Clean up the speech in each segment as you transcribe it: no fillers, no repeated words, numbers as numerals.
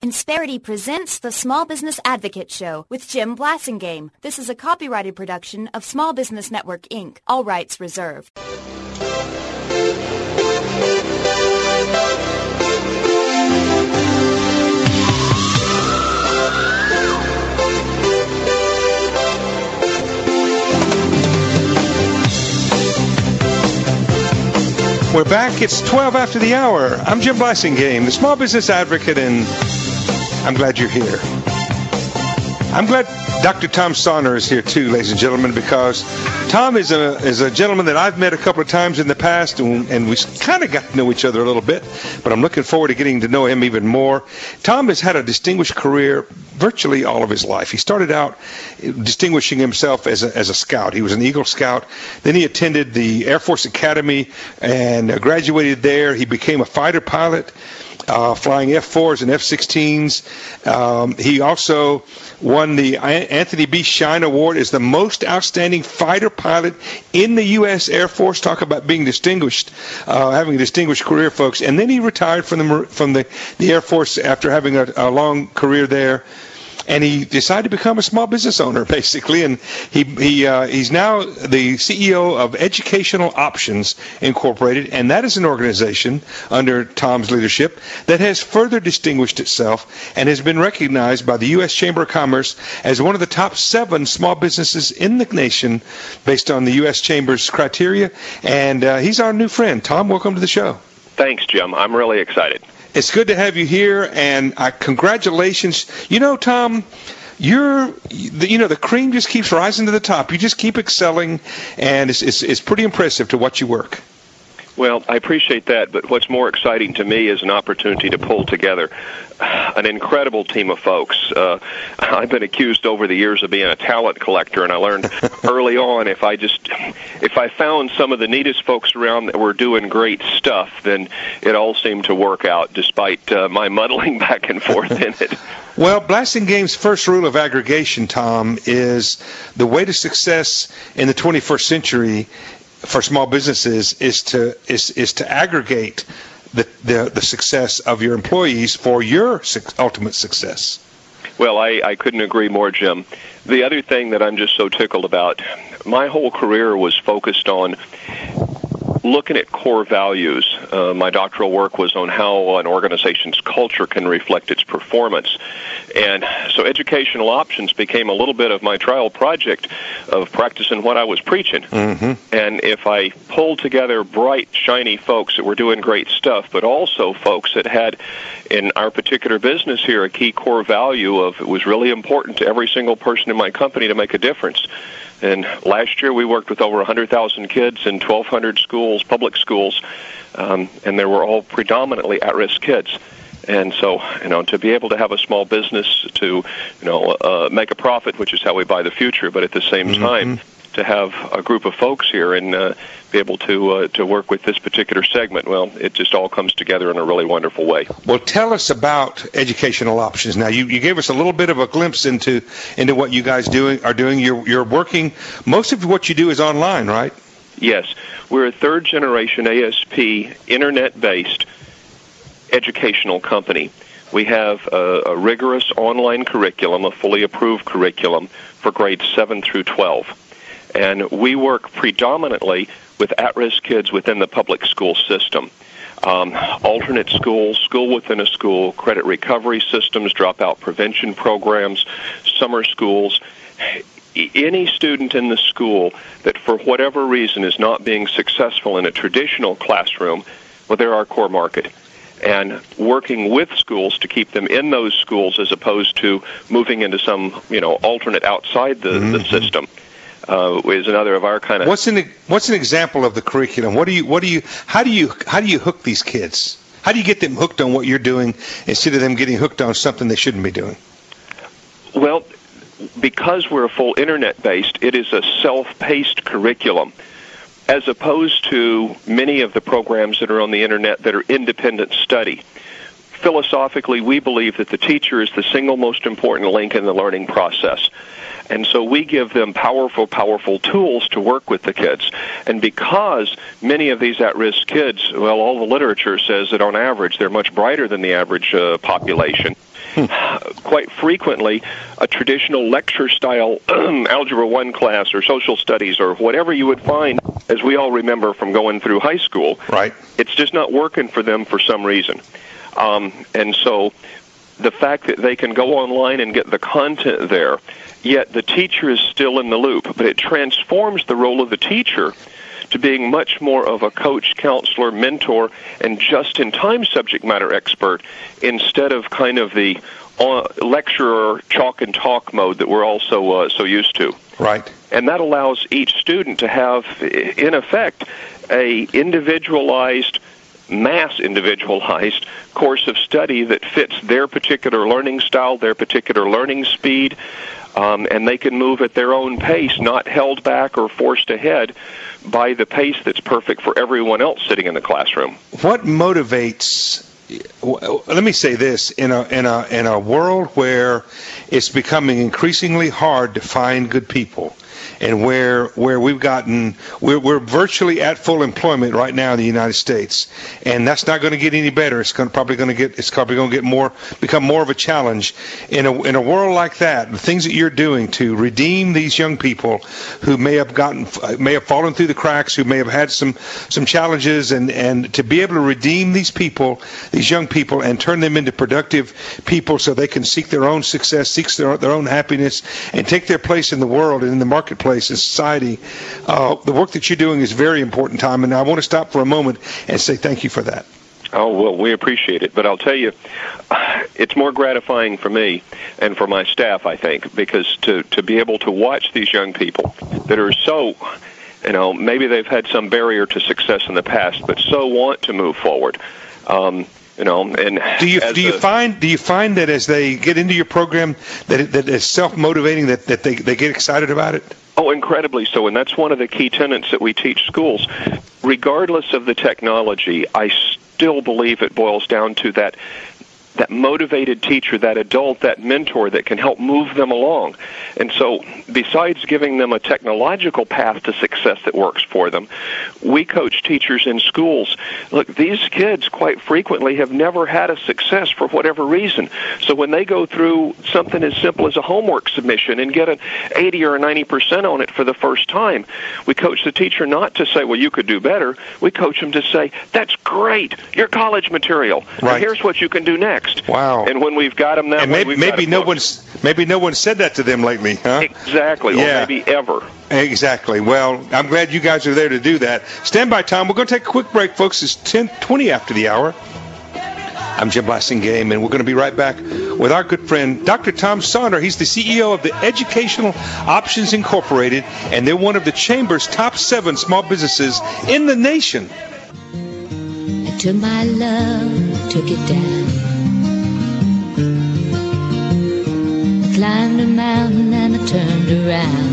Insperity presents the Small Business Advocate Show with Jim Blasingame. This is a copyrighted production of Small Business Network, Inc. All rights reserved. We're back. It's 12 after the hour. I'm Jim Blasingame, the Small Business Advocate, and I'm glad you're here. I'm glad Dr. Tom Sonner is here too, ladies and gentlemen, because Tom is a gentleman that I've met a couple of times in the past, and we kind of got to know each other a little bit, but I'm looking forward to getting to know him even more. Tom has had a distinguished career virtually all of his life. He started out distinguishing himself as a scout. He was an Eagle Scout. Then he attended the Air Force Academy and graduated there. He became a fighter pilot, flying F-4s and F-16s. He also won the Anthony B. Shine Award as the most outstanding fighter pilot in the U.S. Air Force. Talk about being distinguished, having a distinguished career, folks. And then he retired from the Air Force after having a long career there. And he decided to become a small business owner, basically, and he's now the CEO of Educational Options Incorporated, and that is an organization under Tom's leadership that has further distinguished itself and has been recognized by the U.S. Chamber of Commerce as one of the top 7 small businesses in the nation based on the U.S. Chamber's criteria. And he's our new friend. Tom, welcome to the show. Thanks, Jim. I'm really excited. It's good to have you here, and congratulations. You know, Tom, the cream just keeps rising to the top. You just keep excelling, and it's pretty impressive to watch you work. Well, I appreciate that, but what's more exciting to me is an opportunity to pull together an incredible team of folks. I've been accused over the years of being a talent collector, and I learned early on if I found some of the neatest folks around that were doing great stuff, then it all seemed to work out despite my muddling back and forth in it. Well, Blasingame's first rule of aggregation, Tom, is the way to success in the 21st century for small businesses is to aggregate the success of your employees for your ultimate success. Well, I couldn't agree more, Jim. The other thing that I'm just so tickled about, my whole career was focused on looking at core values. My doctoral work was on how an organization's culture can reflect its performance. And so Educational Options became a little bit of my trial project of practicing what I was preaching. Mm-hmm. And if I pulled together bright, shiny folks that were doing great stuff, but also folks that had, in our particular business here, a key core value of it was really important to every single person in my company to make a difference. And last year we worked with over 100,000 kids in 1,200 schools, public schools, and they were all predominantly at-risk kids. And so, to be able to have a small business to, make a profit, which is how we buy the future, but at the same time, to have a group of folks here and be able to work with this particular segment, well, it just all comes together in a really wonderful way. Well, tell us about Educational Options. Now, you gave us a little bit of a glimpse into what you guys are doing. You're working. Most of what you do is online, right? Yes, we're a third-generation ASP, internet-based educational company. We have a rigorous online curriculum, a fully approved curriculum for grades 7 through 12. And we work predominantly with at-risk kids within the public school system. Alternate schools, school within a school, credit recovery systems, dropout prevention programs, summer schools. Any student in the school that for whatever reason is not being successful in a traditional classroom, well, they're our core market. And working with schools to keep them in those schools as opposed to moving into some, alternate outside the system. Is another of our kind of. What's an example of the curriculum? How do you hook these kids? How do you get them hooked on what you're doing instead of them getting hooked on something they shouldn't be doing? Well, because we're a full internet-based, it is a self-paced curriculum, as opposed to many of the programs that are on the internet that are independent study. Philosophically, we believe that the teacher is the single most important link in the learning process. And so we give them powerful tools to work with the kids. And because many of these at-risk kids, well, all the literature says that on average they're much brighter than the average population. Quite frequently, a traditional lecture-style Algebra 1 class or social studies or whatever you would find, as we all remember from going through high school, right, it's just not working for them for some reason. And so the fact that they can go online and get the content there, yet the teacher is still in the loop, but it transforms the role of the teacher to being much more of a coach, counselor, mentor, and just-in-time subject matter expert instead of kind of the lecturer chalk and talk mode that we're all so used to. Right. And that allows each student to have, in effect, a mass individualized course of study that fits their particular learning style, their particular learning speed, and they can move at their own pace, not held back or forced ahead by the pace that's perfect for everyone else sitting in the classroom. What motivates? Let me say this: in a world where it's becoming increasingly hard to find good people, and where we're virtually at full employment right now in the United States, and that's not going to get any better. It's probably going to become more of a challenge. In a world like that, the things that you're doing to redeem these young people who may have fallen through the cracks, who may have had some challenges, and to be able to redeem these young people, and turn them into productive people so they can seek their own success, seek their own happiness, and take their place in the world and in the marketplace in society. The work that you're doing is very important, Tom, and I want to stop for a moment and say thank you for that. Oh, well, we appreciate it. But I'll tell you, it's more gratifying for me and for my staff, I think, because to be able to watch these young people that are so, maybe they've had some barrier to success in the past, but so want to move forward. And do you find that as they get into your program that it's self-motivating, that they get excited about it? Oh, incredibly so, and that's one of the key tenets that we teach schools. Regardless of the technology, I still believe it boils down to that motivated teacher, that adult, that mentor that can help move them along. And so besides giving them a technological path to success that works for them, we coach teachers in schools. Look, these kids quite frequently have never had a success for whatever reason. So when they go through something as simple as a homework submission and get an 80 or a 90% on it for the first time, we coach the teacher not to say, well, you could do better. We coach them to say, that's great, you're college material, right, and here's what you can do next. Wow! And when we've got them that way, maybe no one said that to them lately, huh? Exactly. Yeah. Or maybe ever. Exactly. Well, I'm glad you guys are there to do that. Stand by, Tom. We're going to take a quick break, folks. It's 10:20 after the hour. I'm Jim Blasingame, and we're going to be right back with our good friend, Dr. Tom Sonner. He's the CEO of the Educational Options Incorporated, and they're one of the Chamber's top 7 small businesses in the nation. I took my love, took it down. Climbed a mountain and I turned around,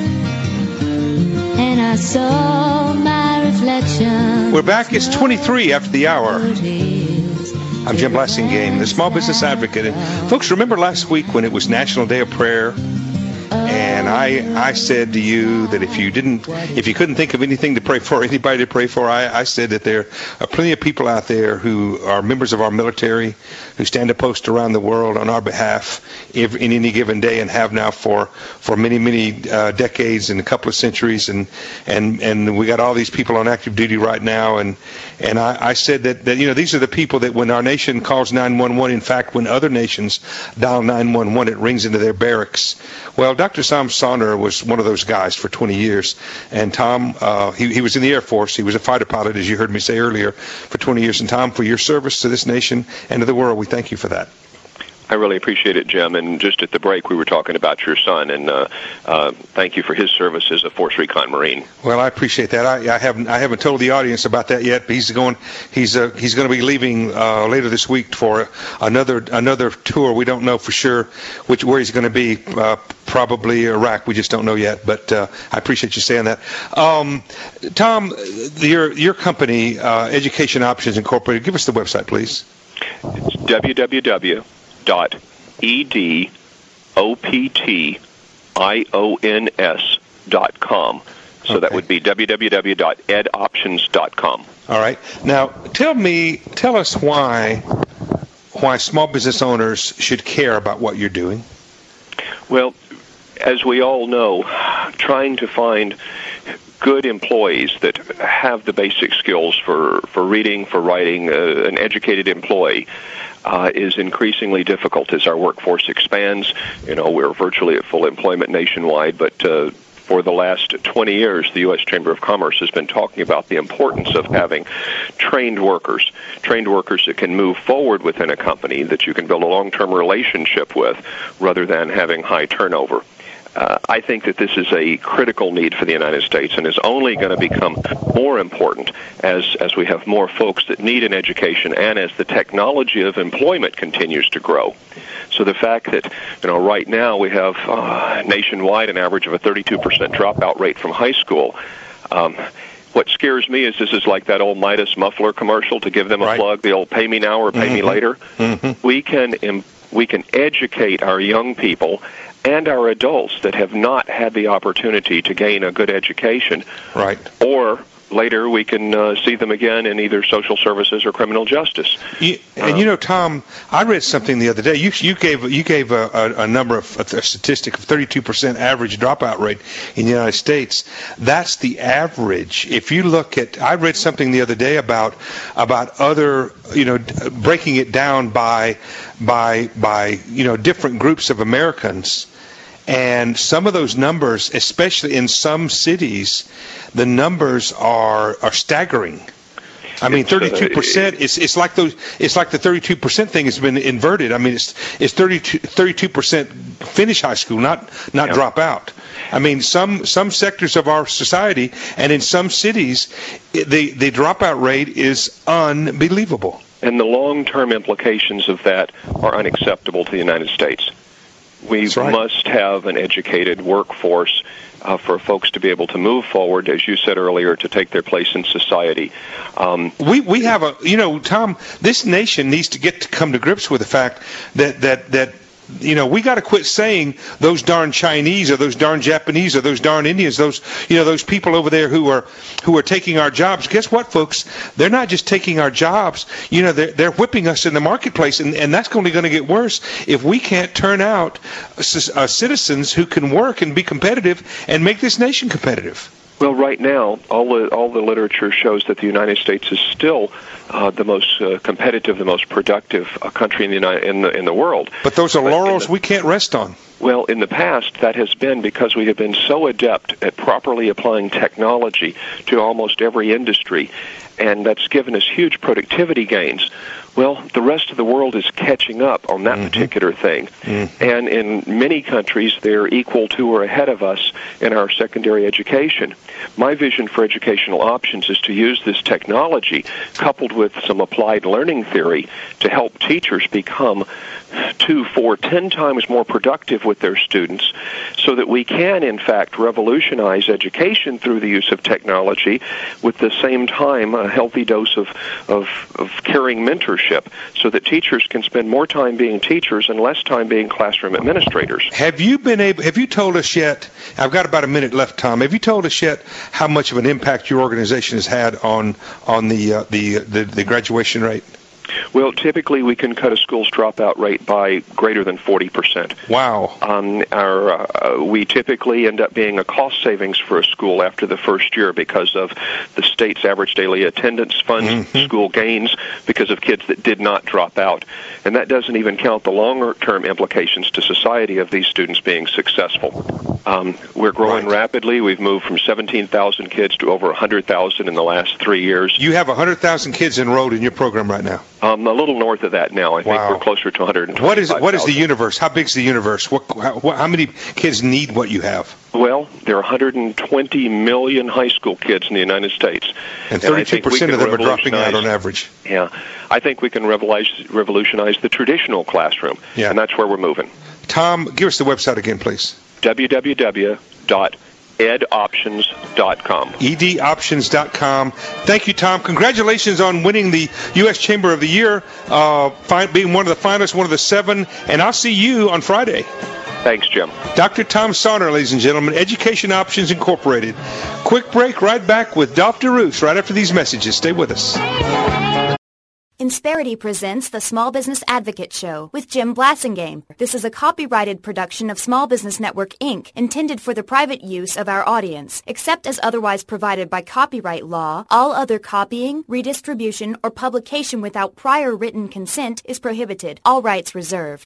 and I saw my reflection. We're back. It's 23 after the hour. I'm Jim Blasingame, the Small Business Advocate. And folks, remember last week when it was National Day of Prayer? And I said to you that if you couldn't think of anything to pray for, anybody to pray for, I said that there are plenty of people out there who are members of our military, who stand a post around the world on our behalf in any given day, and have now for many decades and a couple of centuries, and we got all these people on active duty right now, and I said that these are the people that when our nation calls 911, in fact when other nations dial 911, it rings into their barracks. Well, Dr. Tom Sonner was one of those guys for 20 years, and Tom, he was in the Air Force. He was a fighter pilot, as you heard me say earlier, for 20 years. And Tom, for your service to this nation and to the world, we thank you for that. I really appreciate it, Jim. And just at the break, we were talking about your son, and thank you for his service as a Force Recon Marine. Well, I appreciate that. I haven't told the audience about that yet. But he's going to be leaving later this week for another tour. We don't know for sure where he's going to be. Probably Iraq. We just don't know yet. But I appreciate you saying that. Tom, your company, Education Options Incorporated. Give us the website, please. It's www.edopt.com. IONS.com. So that would be www.edoptions.com. All right. Now, tell us why small business owners should care about what you're doing. Well, as we all know, trying to find good employees that have the basic skills for reading, for writing, an educated employee is increasingly difficult as our workforce expands. We're virtually at full employment nationwide, but for the last 20 years, the U.S. Chamber of Commerce has been talking about the importance of having trained workers that can move forward within a company, that you can build a long-term relationship with, rather than having high turnover. I think that this is a critical need for the United States and is only going to become more important as we have more folks that need an education and as the technology of employment continues to grow. So the fact that, right now we have nationwide an average of a 32% dropout rate from high school. What scares me is this is like that old Midas muffler commercial, to give them a plug, the old pay me now or pay me later. We can educate our young people and our adults that have not had the opportunity to gain a good education. Right. Or later we can see them again in either social services or criminal justice. And Tom, I read something the other day. You gave a number of a statistic of 32% average dropout rate in the United States. That's the average. If you look at, I read something the other day about other, breaking it down by different groups of Americans. And some of those numbers, especially in some cities, the numbers are staggering. I mean, 32%. It's like the 32% thing has been inverted. I mean, it's 32% finish high school, not drop out. I mean, some sectors of our society and in some cities, the dropout rate is unbelievable. And the long-term implications of that are unacceptable to the United States. We must have an educated workforce for folks to be able to move forward, as you said earlier, to take their place in society. We have Tom, this nation needs to come to grips with the fact that we got to quit saying those darn Chinese or those darn Japanese or those darn Indians, those people over there who are taking our jobs. Guess what, folks? They're not just taking our jobs. They're whipping us in the marketplace, and that's only going to get worse if we can't turn out citizens who can work and be competitive and make this nation competitive. Well, right now, all the literature shows that the United States is still the most competitive, the most productive country in the world. But those are laurels we can't rest on. Well, in the past, that has been because we have been so adept at properly applying technology to almost every industry, and that's given us huge productivity gains. Well, the rest of the world is catching up on that particular thing. And in many countries, they're equal to or ahead of us in our secondary education. My vision for educational options is to use this technology, coupled with some applied learning theory, to help teachers become 2, 4, 10 times more productive with their students, so that we can, in fact, revolutionize education through the use of technology, with the same time a healthy dose of caring mentorship, so that teachers can spend more time being teachers and less time being classroom administrators. Have you told us yet, I've got about a minute left, Tom, have you told us yet how much of an impact your organization has had on the graduation rate? Well, typically we can cut a school's dropout rate by greater than 40%. Wow. We typically end up being a cost savings for a school after the first year because of the state's average daily attendance funds, school gains because of kids that did not drop out. And that doesn't even count the longer-term implications to society of these students being successful. We're growing rapidly. We've moved from 17,000 kids to over 100,000 in the last 3 years. You have 100,000 kids enrolled in your program right now? A little north of that now. I think we're closer to 125,000. What is the universe? How big is the universe? How many kids need what you have? Well, there are 120 million high school kids in the United States. And 32% of them are dropping out on average. Yeah. I think we can revolutionize the traditional classroom, and that's where we're moving. Tom, give us the website again, please. www.edoptions.com. edoptions.com. Thank you, Tom. Congratulations on winning the U.S. Chamber of the Year, being one of the finalists, one of the 7, and I'll see you on Friday. Thanks, Jim. Dr. Tom Sonner, ladies and gentlemen, Education Options Incorporated. Quick break, right back with Dr. Ruth right after these messages. Stay with us. Insperity presents the Small Business Advocate Show with Jim Blasingame. This is a copyrighted production of Small Business Network, Inc., intended for the private use of our audience. Except as otherwise provided by copyright law, all other copying, redistribution, or publication without prior written consent is prohibited. All rights reserved.